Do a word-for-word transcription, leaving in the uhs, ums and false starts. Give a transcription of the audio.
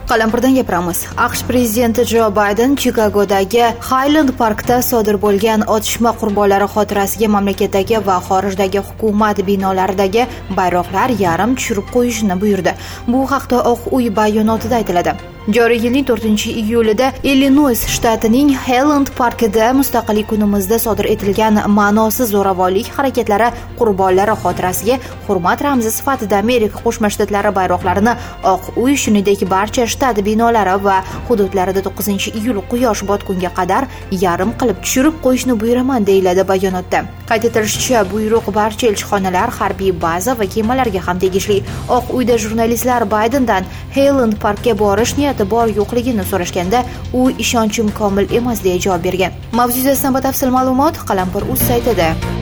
Qalampirdan gapiramiz. AQSh prezidenti Jo Bayden Chikagodagi Highland Parkda sodir bo'lgan otishma qurbonlari xotirasiga mamlakatdagi va xorijdagi hukumat binolaridagi bayroqlar yarim tushirib qo'yishni buyurdi. Bu haqda Oq uy bayonotida aytiladi. Joriy yilning to'rtinchi iyulida Illinois shtatining Highland Parkida Mustaqillik kunimizda sodir etilgan ma'nosiz zo'ravonlik harakatlari qurbonlari xotirasiga hurmat ramzi sifatida Amerika Qo'shma Shtatlari bayroqlarini Oq uy, shuningdek barcha shtat binolari va hududlarida to'qqizinchi iyul quyosh botgunga qadar yarim qilib tushirib qo'yishni buyuraman, deyiladi bayonotda. Qayd etilishicha, buyruq barcha elchixonalar, harbiy baza va kemalarga ham tegishli. Oq uyda jurnalistlar Baydendan Highland Parkga borish niyati bor yo'qligini so'rashganda, u ishonchim komil emas deya javob bergan. Mavzu yuzasidan batafsil ma'lumot Qalampir.uz saytida.